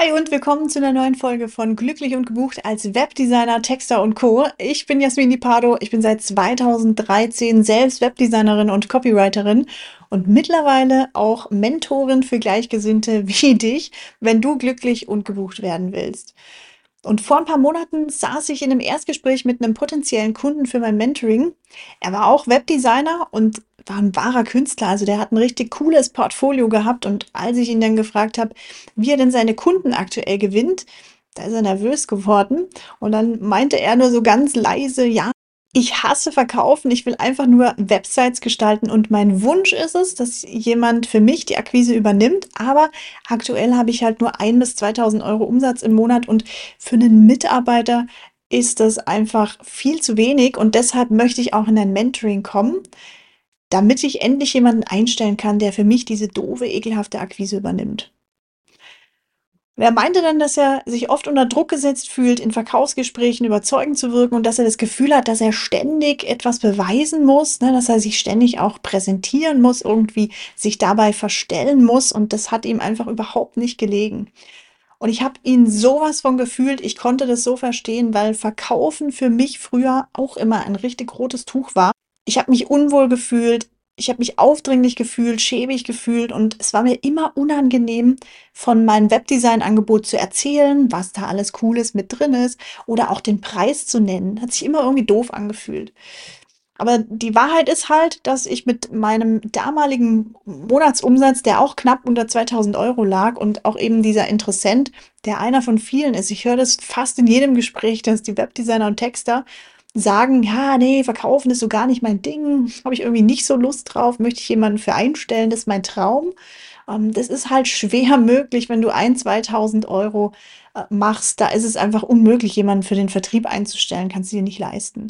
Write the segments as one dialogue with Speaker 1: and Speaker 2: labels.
Speaker 1: Hi und willkommen zu einer neuen Folge von Glücklich und gebucht als Webdesigner, Texter und Co. Ich bin Jasmin Di Pardo. Ich bin seit 2013 selbst Webdesignerin und Copywriterin und mittlerweile auch Mentorin für Gleichgesinnte wie dich, wenn du glücklich und gebucht werden willst. Und vor ein paar Monaten saß ich in einem Erstgespräch mit einem potenziellen Kunden für mein Mentoring. Er war auch Webdesigner und war ein wahrer Künstler. Also der hat ein richtig cooles Portfolio gehabt. Und als ich ihn dann gefragt habe, wie er denn seine Kunden aktuell gewinnt, da ist er nervös geworden. Und dann meinte er nur so ganz leise, ja, ich hasse Verkaufen, ich will einfach nur Websites gestalten und mein Wunsch ist es, dass jemand für mich die Akquise übernimmt, aber aktuell habe ich halt nur 1.000 bis 2.000 Euro Umsatz im Monat und für einen Mitarbeiter ist das einfach viel zu wenig und deshalb möchte ich auch in ein Mentoring kommen, damit ich endlich jemanden einstellen kann, der für mich diese doofe, ekelhafte Akquise übernimmt. Und er meinte dann, dass er sich oft unter Druck gesetzt fühlt, in Verkaufsgesprächen überzeugend zu wirken und dass er das Gefühl hat, dass er ständig etwas beweisen muss, ne, dass er sich ständig auch präsentieren muss, irgendwie sich dabei verstellen muss und das hat ihm einfach überhaupt nicht gelegen. Und ich habe ihn sowas von gefühlt, ich konnte das so verstehen, weil Verkaufen für mich früher auch immer ein richtig rotes Tuch war. Ich habe mich unwohl gefühlt, ich habe mich aufdringlich gefühlt, schäbig gefühlt und es war mir immer unangenehm, von meinem Webdesign-Angebot zu erzählen, was da alles Cooles mit drin ist oder auch den Preis zu nennen. Hat sich immer irgendwie doof angefühlt. Aber die Wahrheit ist halt, dass ich mit meinem damaligen Monatsumsatz, der auch knapp unter 2.000 Euro lag und auch eben dieser Interessent, der einer von vielen ist. Ich höre das fast in jedem Gespräch, dass die Webdesigner und Texter sagen, ja, nee, verkaufen ist so gar nicht mein Ding, habe ich irgendwie nicht so Lust drauf, möchte ich jemanden für einstellen, das ist mein Traum. Das ist halt schwer möglich, wenn du 1.000, 2.000 Euro machst, da ist es einfach unmöglich, jemanden für den Vertrieb einzustellen, kannst du dir nicht leisten.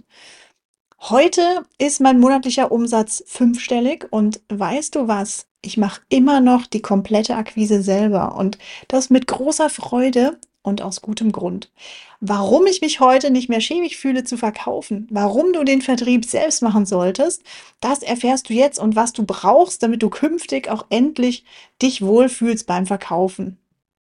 Speaker 1: Heute ist mein monatlicher Umsatz fünfstellig und weißt du was? Ich mache immer noch die komplette Akquise selber und das mit großer Freude und aus gutem Grund. Warum ich mich heute nicht mehr schäbig fühle zu verkaufen, warum du den Vertrieb selbst machen solltest, das erfährst du jetzt und was du brauchst, damit du künftig auch endlich dich wohlfühlst beim Verkaufen.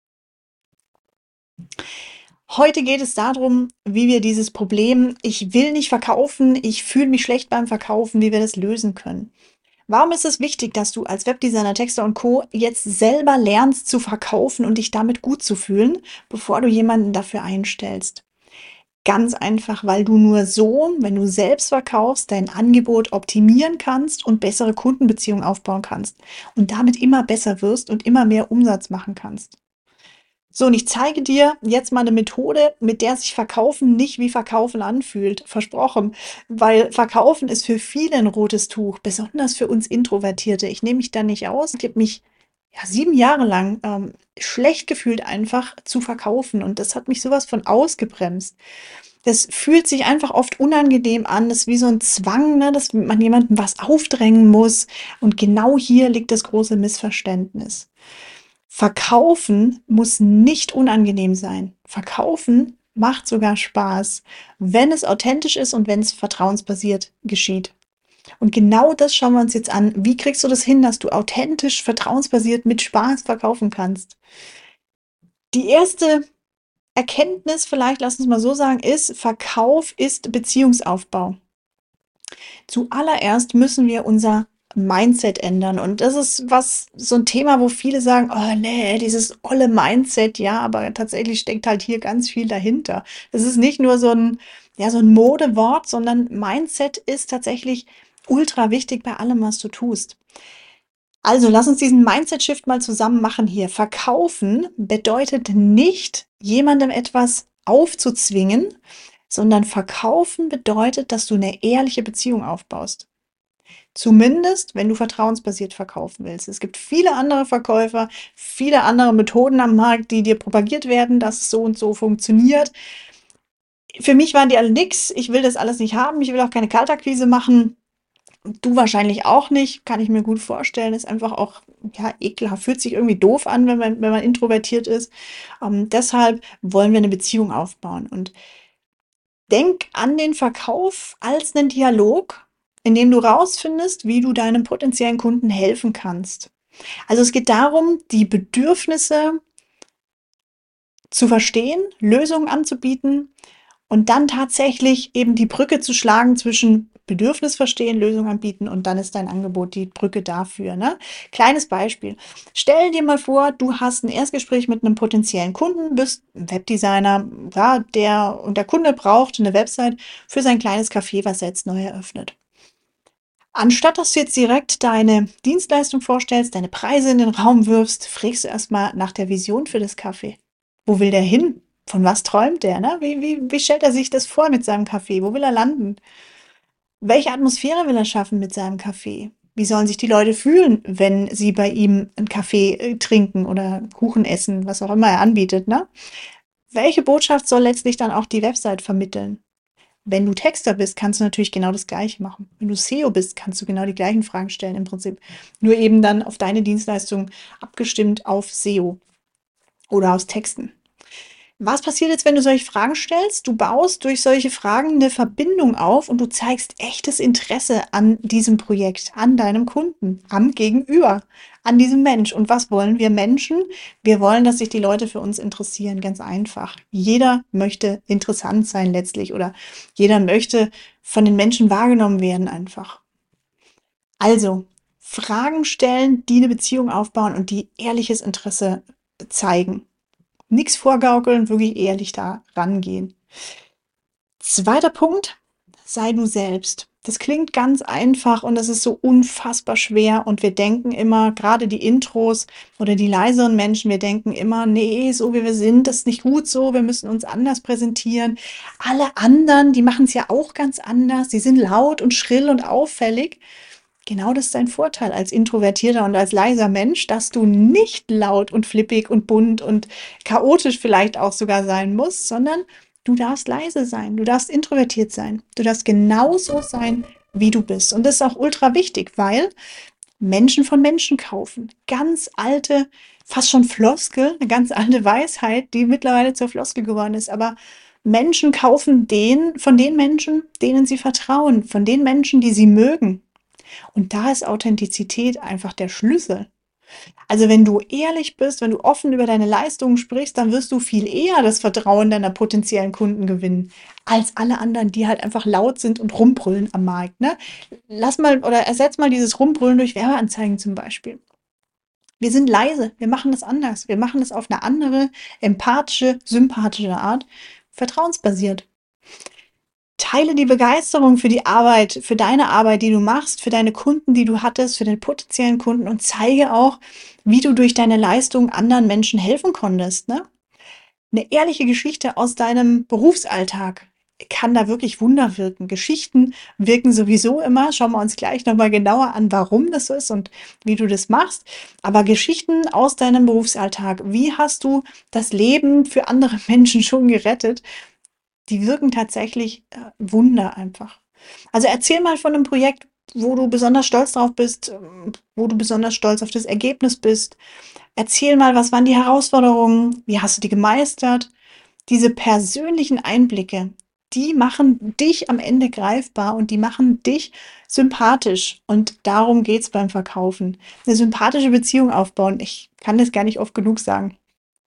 Speaker 1: Heute geht es darum, wie wir dieses Problem, ich will nicht verkaufen, ich fühle mich schlecht beim Verkaufen, wie wir das lösen können. Warum ist es wichtig, dass du als Webdesigner, Texter und Co. jetzt selber lernst zu verkaufen und dich damit gut zu fühlen, bevor du jemanden dafür einstellst? Ganz einfach, weil du nur so, wenn du selbst verkaufst, dein Angebot optimieren kannst und bessere Kundenbeziehungen aufbauen kannst und damit immer besser wirst und immer mehr Umsatz machen kannst. So, und ich zeige dir jetzt mal eine Methode, mit der sich Verkaufen nicht wie Verkaufen anfühlt. Versprochen. Weil Verkaufen ist für viele ein rotes Tuch, besonders für uns Introvertierte. Ich nehme mich da nicht aus. Ich habe mich ja 7 Jahre lang schlecht gefühlt, einfach zu verkaufen. Und das hat mich sowas von ausgebremst. Das fühlt sich einfach oft unangenehm an. Das ist wie so ein Zwang, ne, dass man jemandem was aufdrängen muss. Und genau hier liegt das große Missverständnis. Verkaufen muss nicht unangenehm sein. Verkaufen macht sogar Spaß, wenn es authentisch ist und wenn es vertrauensbasiert geschieht. Und genau das schauen wir uns jetzt an. Wie kriegst du das hin, dass du authentisch, vertrauensbasiert mit Spaß verkaufen kannst? Die erste Erkenntnis, vielleicht lass uns mal so sagen, ist, Verkauf ist Beziehungsaufbau. Zuallererst müssen wir unser Mindset ändern. Und das ist so ein Thema, wo viele sagen, oh nee, dieses olle Mindset, ja, aber tatsächlich steckt halt hier ganz viel dahinter. Es ist nicht nur so ein Modewort, sondern Mindset ist tatsächlich ultra wichtig bei allem, was du tust. Also lass uns diesen Mindset-Shift mal zusammen machen hier. Verkaufen bedeutet nicht, jemandem etwas aufzuzwingen, sondern verkaufen bedeutet, dass du eine ehrliche Beziehung aufbaust. Zumindest, wenn du vertrauensbasiert verkaufen willst. Es gibt viele andere Verkäufer, viele andere Methoden am Markt, die dir propagiert werden, dass es so und so funktioniert. Für mich waren die alle nix. Ich will das alles nicht haben. Ich will auch keine Kaltakquise machen. Du wahrscheinlich auch nicht. Kann ich mir gut vorstellen. Ist einfach auch, ja, ekelhaft. Fühlt sich irgendwie doof an, wenn man introvertiert ist. Deshalb wollen wir eine Beziehung aufbauen. Und denk an den Verkauf als einen Dialog, in dem du rausfindest, wie du deinem potenziellen Kunden helfen kannst. Also es geht darum, die Bedürfnisse zu verstehen, Lösungen anzubieten und dann tatsächlich eben die Brücke zu schlagen zwischen Bedürfnis verstehen, Lösung anbieten und dann ist dein Angebot die Brücke dafür. Ne? Kleines Beispiel. Stell dir mal vor, du hast ein Erstgespräch mit einem potenziellen Kunden, bist ein Webdesigner, ja, und der Kunde braucht eine Website für sein kleines Café, was er jetzt neu eröffnet. Anstatt dass du jetzt direkt deine Dienstleistung vorstellst, deine Preise in den Raum wirfst, fragst du erstmal nach der Vision für das Café. Wo will der hin? Von was träumt der? Ne? Wie stellt er sich das vor mit seinem Café? Wo will er landen? Welche Atmosphäre will er schaffen mit seinem Café? Wie sollen sich die Leute fühlen, wenn sie bei ihm einen Kaffee trinken oder Kuchen essen, was auch immer er anbietet, ne? Welche Botschaft soll letztlich dann auch die Website vermitteln? Wenn du Texter bist, kannst du natürlich genau das Gleiche machen. Wenn du SEO bist, kannst du genau die gleichen Fragen stellen im Prinzip. Nur eben dann auf deine Dienstleistung abgestimmt auf SEO oder aus Texten. Was passiert jetzt, wenn du solche Fragen stellst? Du baust durch solche Fragen eine Verbindung auf und du zeigst echtes Interesse an diesem Projekt, an deinem Kunden, am Gegenüber, an diesem Mensch. Und was wollen wir Menschen? Wir wollen, dass sich die Leute für uns interessieren, ganz einfach. Jeder möchte interessant sein letztlich oder jeder möchte von den Menschen wahrgenommen werden einfach. Also, Fragen stellen, die eine Beziehung aufbauen und die ehrliches Interesse zeigen. Nichts vorgaukeln, wirklich ehrlich da rangehen. Zweiter Punkt, sei du selbst. Das klingt ganz einfach und das ist so unfassbar schwer und wir denken immer, gerade die Intros oder die leiseren Menschen, wir denken immer, nee, so wie wir sind, das ist nicht gut so, wir müssen uns anders präsentieren. Alle anderen, die machen es ja auch ganz anders, die sind laut und schrill und auffällig. Genau das ist dein Vorteil als introvertierter und als leiser Mensch, dass du nicht laut und flippig und bunt und chaotisch vielleicht auch sogar sein musst, sondern du darfst leise sein, du darfst introvertiert sein, du darfst genauso sein, wie du bist. Und das ist auch ultra wichtig, weil Menschen von Menschen kaufen. Ganz alte, fast schon Floskel, eine ganz alte Weisheit, die mittlerweile zur Floskel geworden ist. Aber Menschen kaufen von den Menschen, denen sie vertrauen, von den Menschen, die sie mögen. Und da ist Authentizität einfach der Schlüssel. Also wenn du ehrlich bist, wenn du offen über deine Leistungen sprichst, dann wirst du viel eher das Vertrauen deiner potenziellen Kunden gewinnen, als alle anderen, die halt einfach laut sind und rumbrüllen am Markt. Ne? Lass mal oder ersetz mal dieses Rumbrüllen durch Werbeanzeigen zum Beispiel. Wir sind leise, wir machen das anders. Wir machen das auf eine andere, empathische, sympathische Art, vertrauensbasiert. Teile die Begeisterung für die Arbeit, für deine Arbeit, die du machst, für deine Kunden, die du hattest, für den potenziellen Kunden und zeige auch, wie du durch deine Leistung anderen Menschen helfen konntest. Ne? Eine ehrliche Geschichte aus deinem Berufsalltag kann da wirklich Wunder wirken. Geschichten wirken sowieso immer. Schauen wir uns gleich nochmal genauer an, warum das so ist und wie du das machst. Aber Geschichten aus deinem Berufsalltag. Wie hast du das Leben für andere Menschen schon gerettet? Die wirken tatsächlich Wunder einfach. Also erzähl mal von einem Projekt, wo du besonders stolz drauf bist, wo du besonders stolz auf das Ergebnis bist. Erzähl mal, was waren die Herausforderungen? Wie hast du die gemeistert? Diese persönlichen Einblicke, die machen dich am Ende greifbar und die machen dich sympathisch. Und darum geht's beim Verkaufen. Eine sympathische Beziehung aufbauen. Ich kann das gar nicht oft genug sagen.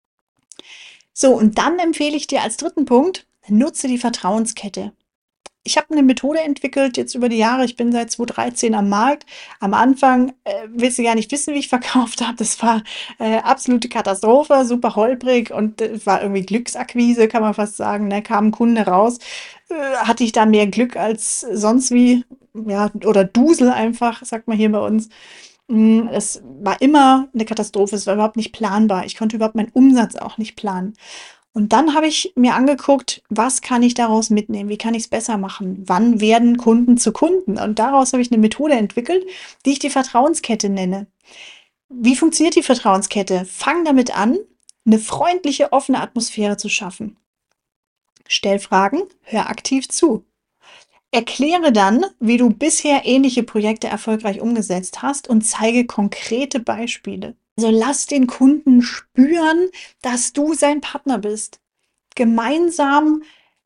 Speaker 1: So, und dann empfehle ich dir als dritten Punkt, nutze die Vertrauenskette. Ich habe eine Methode entwickelt jetzt über die Jahre. Ich bin seit 2013 am Markt. Am Anfang willst du gar nicht wissen, wie ich verkauft habe. Das war absolute Katastrophe, super holprig und war irgendwie Glücksakquise, kann man fast sagen. Da kam ein Kunde raus, hatte ich da mehr Glück als sonst wie, ja, oder Dusel einfach, sagt man hier bei uns. Es war immer eine Katastrophe, es war überhaupt nicht planbar. Ich konnte überhaupt meinen Umsatz auch nicht planen. Und dann habe ich mir angeguckt, was kann ich daraus mitnehmen? Wie kann ich es besser machen? Wann werden Kunden zu Kunden? Und daraus habe ich eine Methode entwickelt, die ich die Vertrauenskette nenne. Wie funktioniert die Vertrauenskette? Fang damit an, eine freundliche, offene Atmosphäre zu schaffen. Stell Fragen, hör aktiv zu. Erkläre dann, wie du bisher ähnliche Projekte erfolgreich umgesetzt hast und zeige konkrete Beispiele. Also lass den Kunden spüren, dass du sein Partner bist. Gemeinsam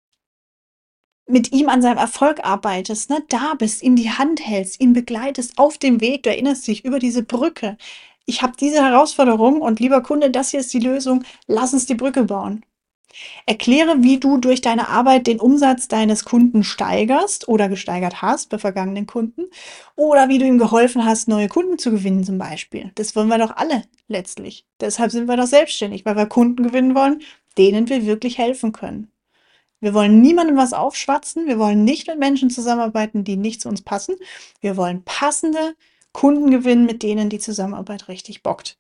Speaker 1: mit ihm an seinem Erfolg arbeitest, ne? Da bist, ihm die Hand hältst, ihn begleitest auf dem Weg, du erinnerst dich über diese Brücke. Ich habe diese Herausforderung und lieber Kunde, das hier ist die Lösung, lass uns die Brücke bauen. Erkläre, wie du durch deine Arbeit den Umsatz deines Kunden steigerst oder gesteigert hast bei vergangenen Kunden oder wie du ihm geholfen hast, neue Kunden zu gewinnen zum Beispiel. Das wollen wir doch alle letztlich. Deshalb sind wir doch selbstständig, weil wir Kunden gewinnen wollen, denen wir wirklich helfen können. Wir wollen niemandem was aufschwatzen. Wir wollen nicht mit Menschen zusammenarbeiten, die nicht zu uns passen. Wir wollen passende Kunden gewinnen, mit denen die Zusammenarbeit richtig bockt.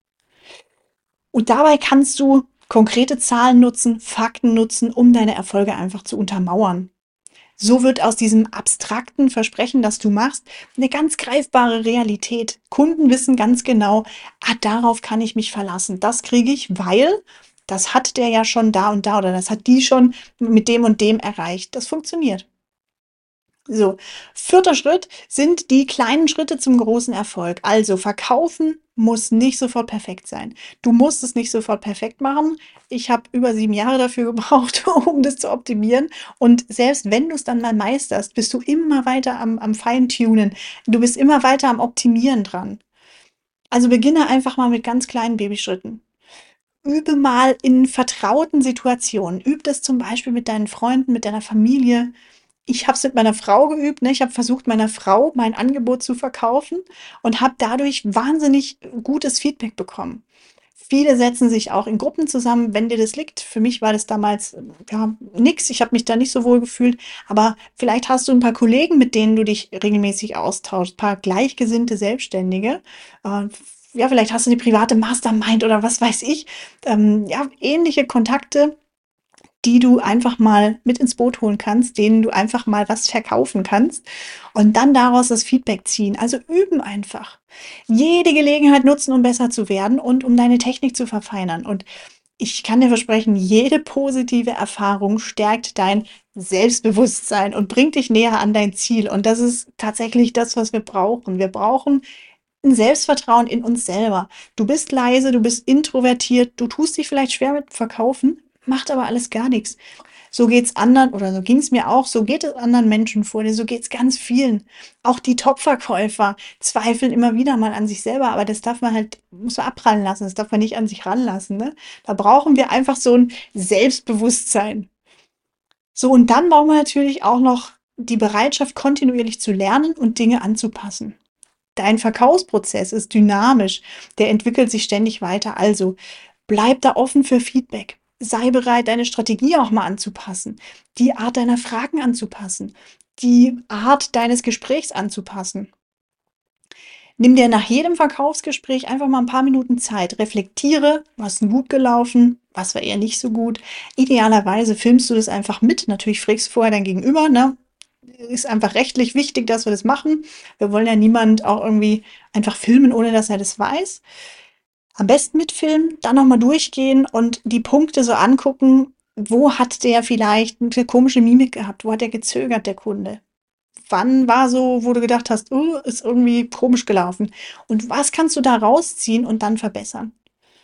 Speaker 1: Und dabei kannst du konkrete Zahlen nutzen, Fakten nutzen, um deine Erfolge einfach zu untermauern. So wird aus diesem abstrakten Versprechen, das du machst, eine ganz greifbare Realität. Kunden wissen ganz genau, darauf kann ich mich verlassen. Das kriege ich, weil das hat der ja schon da und da oder das hat die schon mit dem und dem erreicht. Das funktioniert. So, vierter Schritt sind die kleinen Schritte zum großen Erfolg. Also verkaufen muss nicht sofort perfekt sein. Du musst es nicht sofort perfekt machen. Ich habe über 7 Jahre dafür gebraucht, um das zu optimieren. Und selbst wenn du es dann mal meisterst, bist du immer weiter am Feintunen. Du bist immer weiter am Optimieren dran. Also beginne einfach mal mit ganz kleinen Babyschritten. Übe mal in vertrauten Situationen. Übe das zum Beispiel mit deinen Freunden, mit deiner Familie. Ich habe es mit meiner Frau geübt, ne? Ich habe versucht, meiner Frau mein Angebot zu verkaufen und habe dadurch wahnsinnig gutes Feedback bekommen. Viele setzen sich auch in Gruppen zusammen, wenn dir das liegt. Für mich war das damals ja nix. Ich habe mich da nicht so wohl gefühlt. Aber vielleicht hast du ein paar Kollegen, mit denen du dich regelmäßig austauschst, ein paar gleichgesinnte Selbstständige. Äh, ja, vielleicht hast du eine private Mastermind oder was weiß ich. Ja, ähnliche Kontakte, die du einfach mal mit ins Boot holen kannst, denen du einfach mal was verkaufen kannst und dann daraus das Feedback ziehen. Also üben einfach. Jede Gelegenheit nutzen, um besser zu werden und um deine Technik zu verfeinern. Und ich kann dir versprechen, jede positive Erfahrung stärkt dein Selbstbewusstsein und bringt dich näher an dein Ziel. Und das ist tatsächlich das, was wir brauchen. Wir brauchen ein Selbstvertrauen in uns selber. Du bist leise, du bist introvertiert, du tust dich vielleicht schwer mit Verkaufen, macht aber alles gar nichts. So geht's anderen oder so ging's mir auch, so geht es anderen Menschen vor dir, so geht's ganz vielen. Auch die Top-Verkäufer zweifeln immer wieder mal an sich selber, aber das darf man halt, muss man abprallen lassen, das darf man nicht an sich ranlassen, ne? Da brauchen wir einfach so ein Selbstbewusstsein. So, und dann brauchen wir natürlich auch noch die Bereitschaft, kontinuierlich zu lernen und Dinge anzupassen. Dein Verkaufsprozess ist dynamisch, der entwickelt sich ständig weiter. Also bleib da offen für Feedback. Sei bereit, deine Strategie auch mal anzupassen, die Art deiner Fragen anzupassen, die Art deines Gesprächs anzupassen. Nimm dir nach jedem Verkaufsgespräch einfach mal ein paar Minuten Zeit. Reflektiere, was ist denn gut gelaufen, was war eher nicht so gut. Idealerweise filmst du das einfach mit. Natürlich fragst du vorher dein Gegenüber, ne? Ist einfach rechtlich wichtig, dass wir das machen. Wir wollen ja niemand auch irgendwie einfach filmen, ohne dass er das weiß. Am besten mitfilmen, dann nochmal durchgehen und die Punkte so angucken, wo hat der vielleicht eine komische Mimik gehabt, wo hat er gezögert, der Kunde. Wann war so, wo du gedacht hast, oh, ist irgendwie komisch gelaufen. Und was kannst du da rausziehen und dann verbessern?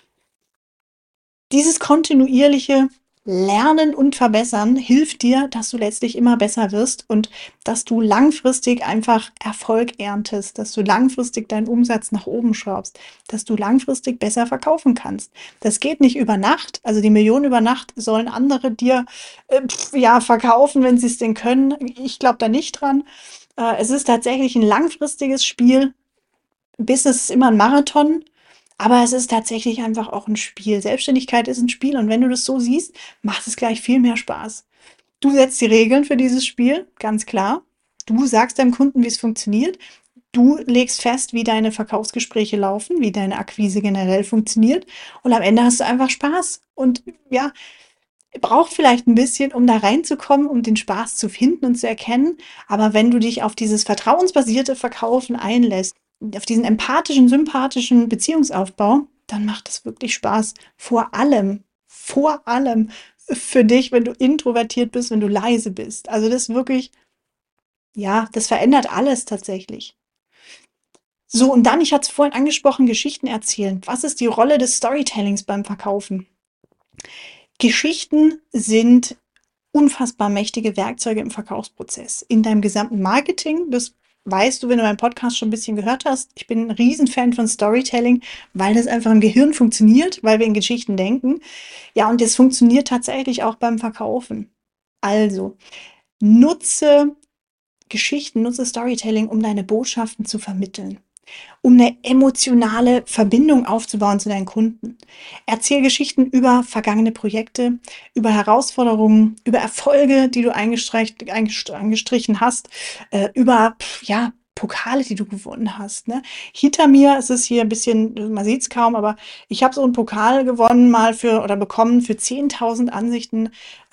Speaker 1: Dieses kontinuierliche Lernen und Verbessern hilft dir, dass du letztlich immer besser wirst und dass du langfristig einfach Erfolg erntest, dass du langfristig deinen Umsatz nach oben schraubst, dass du langfristig besser verkaufen kannst. Das geht nicht über Nacht. Also die Millionen über Nacht sollen andere dir ja verkaufen, wenn sie es denn können. Ich glaube da nicht dran. Es ist tatsächlich ein langfristiges Spiel. Business ist immer ein Marathon, aber es ist tatsächlich einfach auch ein Spiel. Selbstständigkeit ist ein Spiel und wenn du das so siehst, macht es gleich viel mehr Spaß. Du setzt die Regeln für dieses Spiel, ganz klar. Du sagst deinem Kunden, wie es funktioniert. Du legst fest, wie deine Verkaufsgespräche laufen, wie deine Akquise generell funktioniert. Und am Ende hast du einfach Spaß. Und ja, braucht vielleicht ein bisschen, um da reinzukommen, um den Spaß zu finden und zu erkennen. Aber wenn du dich auf dieses vertrauensbasierte Verkaufen einlässt, auf diesen empathischen, sympathischen Beziehungsaufbau, dann macht es wirklich Spaß. Vor allem für dich, wenn du introvertiert bist, wenn du leise bist. Also das wirklich, ja, das verändert alles tatsächlich. So, und dann, ich hatte es vorhin angesprochen, Geschichten erzählen. Was ist die Rolle des Storytellings beim Verkaufen? Geschichten sind unfassbar mächtige Werkzeuge im Verkaufsprozess. In deinem gesamten Marketing, das weißt du, wenn du meinen Podcast schon ein bisschen gehört hast, ich bin ein Riesenfan von Storytelling, weil das einfach im Gehirn funktioniert, weil wir in Geschichten denken. Ja, und das funktioniert tatsächlich auch beim Verkaufen. Also, nutze Geschichten, nutze Storytelling, um deine Botschaften zu vermitteln, um eine emotionale Verbindung aufzubauen zu deinen Kunden. Erzähl Geschichten über vergangene Projekte, über Herausforderungen, über Erfolge, die du angestrichen hast, über ja, Pokale, die du gewonnen hast. Ne? Hinter mir ist es hier ein bisschen, man sieht es kaum, aber ich habe so einen Pokal gewonnen mal für oder bekommen für 10.000 Ansichten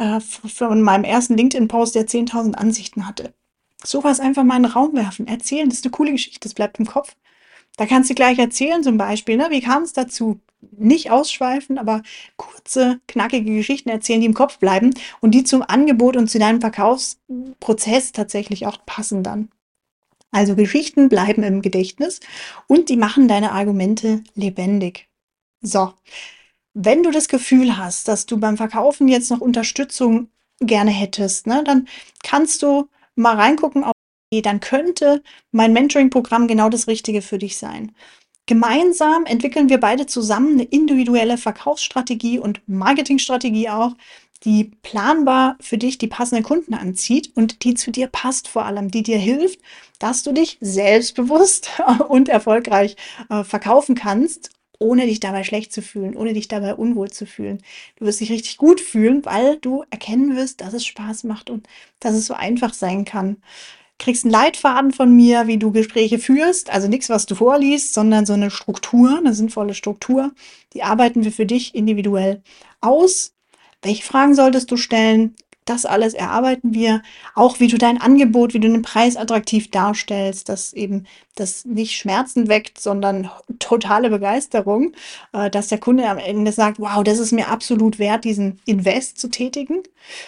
Speaker 1: von meinem ersten LinkedIn-Post, der 10.000 Ansichten hatte. Sowas einfach mal in den Raum werfen, erzählen, das ist eine coole Geschichte, das bleibt im Kopf. Da kannst du gleich erzählen zum Beispiel, ne? Wie kam es dazu? Nicht ausschweifen, aber kurze, knackige Geschichten erzählen, die im Kopf bleiben und die zum Angebot und zu deinem Verkaufsprozess tatsächlich auch passen dann. Also Geschichten bleiben im Gedächtnis und die machen deine Argumente lebendig. So, wenn du das Gefühl hast, dass du beim Verkaufen jetzt noch Unterstützung gerne hättest, ne, dann kannst du mal reingucken, dann könnte mein Mentoring-Programm genau das Richtige für dich sein. Gemeinsam entwickeln wir beide zusammen eine individuelle Verkaufsstrategie und Marketingstrategie auch, die planbar für dich die passenden Kunden anzieht und die zu dir passt vor allem, die dir hilft, dass du dich selbstbewusst und erfolgreich verkaufen kannst, ohne dich dabei schlecht zu fühlen, ohne dich dabei unwohl zu fühlen. Du wirst dich richtig gut fühlen, weil du erkennen wirst, dass es Spaß macht und dass es so einfach sein kann. Kriegst einen Leitfaden von mir, wie du Gespräche führst. Also nichts, was du vorliest, sondern so eine Struktur, eine sinnvolle Struktur. Die arbeiten wir für dich individuell aus. Welche Fragen solltest du stellen? Das alles erarbeiten wir. Auch wie du dein Angebot, wie du den Preis attraktiv darstellst, dass eben das nicht Schmerzen weckt, sondern totale Begeisterung, dass der Kunde am Ende sagt, wow, das ist mir absolut wert, diesen Invest zu tätigen.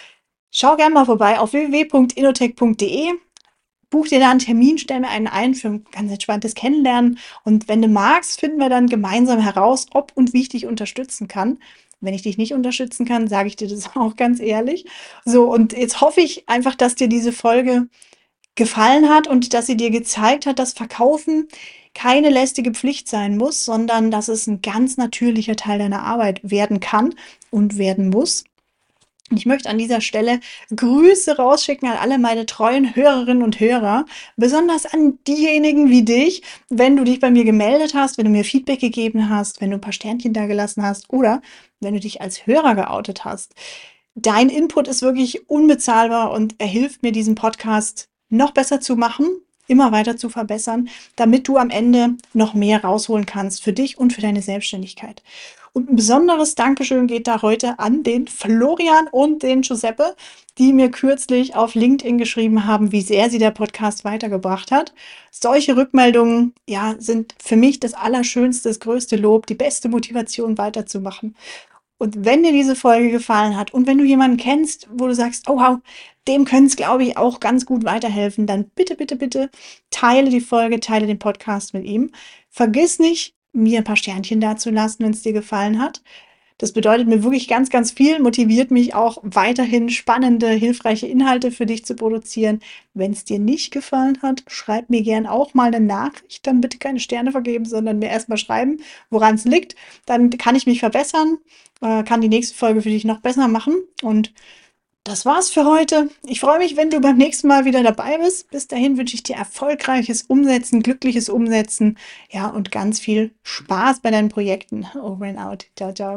Speaker 1: Schau gerne mal vorbei auf www.innotech.de. Buch dir da einen Termin, stell mir einen ein für ein ganz entspanntes Kennenlernen. Und wenn du magst, finden wir dann gemeinsam heraus, ob und wie ich dich unterstützen kann. Wenn ich dich nicht unterstützen kann, sage ich dir das auch ganz ehrlich. So, und jetzt hoffe ich einfach, dass dir diese Folge gefallen hat und dass sie dir gezeigt hat, dass Verkaufen keine lästige Pflicht sein muss, sondern dass es ein ganz natürlicher Teil deiner Arbeit werden kann und werden muss. Ich möchte an dieser Stelle Grüße rausschicken an alle meine treuen Hörerinnen und Hörer, besonders an diejenigen wie dich, wenn du dich bei mir gemeldet hast, wenn du mir Feedback gegeben hast, wenn du ein paar Sternchen da gelassen hast oder wenn du dich als Hörer geoutet hast. Dein Input ist wirklich unbezahlbar und er hilft mir, diesen Podcast noch besser zu machen, immer weiter zu verbessern, damit du am Ende noch mehr rausholen kannst für dich und für deine Selbstständigkeit. Und ein besonderes Dankeschön geht da heute an den Florian und den Giuseppe, die mir kürzlich auf LinkedIn geschrieben haben, wie sehr sie der Podcast weitergebracht hat. Solche Rückmeldungen, ja, sind für mich das Allerschönste, das größte Lob, die beste Motivation weiterzumachen. Und wenn dir diese Folge gefallen hat und wenn du jemanden kennst, wo du sagst, oh wow, dem können es, glaube ich, auch ganz gut weiterhelfen, dann bitte, bitte, bitte teile die Folge, teile den Podcast mit ihm. Vergiss nicht, mir ein paar Sternchen dazulassen, wenn es dir gefallen hat. Das bedeutet mir wirklich ganz, ganz viel, motiviert mich auch weiterhin spannende, hilfreiche Inhalte für dich zu produzieren. Wenn es dir nicht gefallen hat, schreib mir gern auch mal eine Nachricht. Dann bitte keine Sterne vergeben, sondern mir erstmal schreiben, woran es liegt. Dann kann ich mich verbessern, kann die nächste Folge für dich noch besser machen. Und das war's für heute. Ich freue mich, wenn du beim nächsten Mal wieder dabei bist. Bis dahin wünsche ich dir erfolgreiches Umsetzen, glückliches Umsetzen, ja, und ganz viel Spaß bei deinen Projekten. Over and out. Ciao, ciao.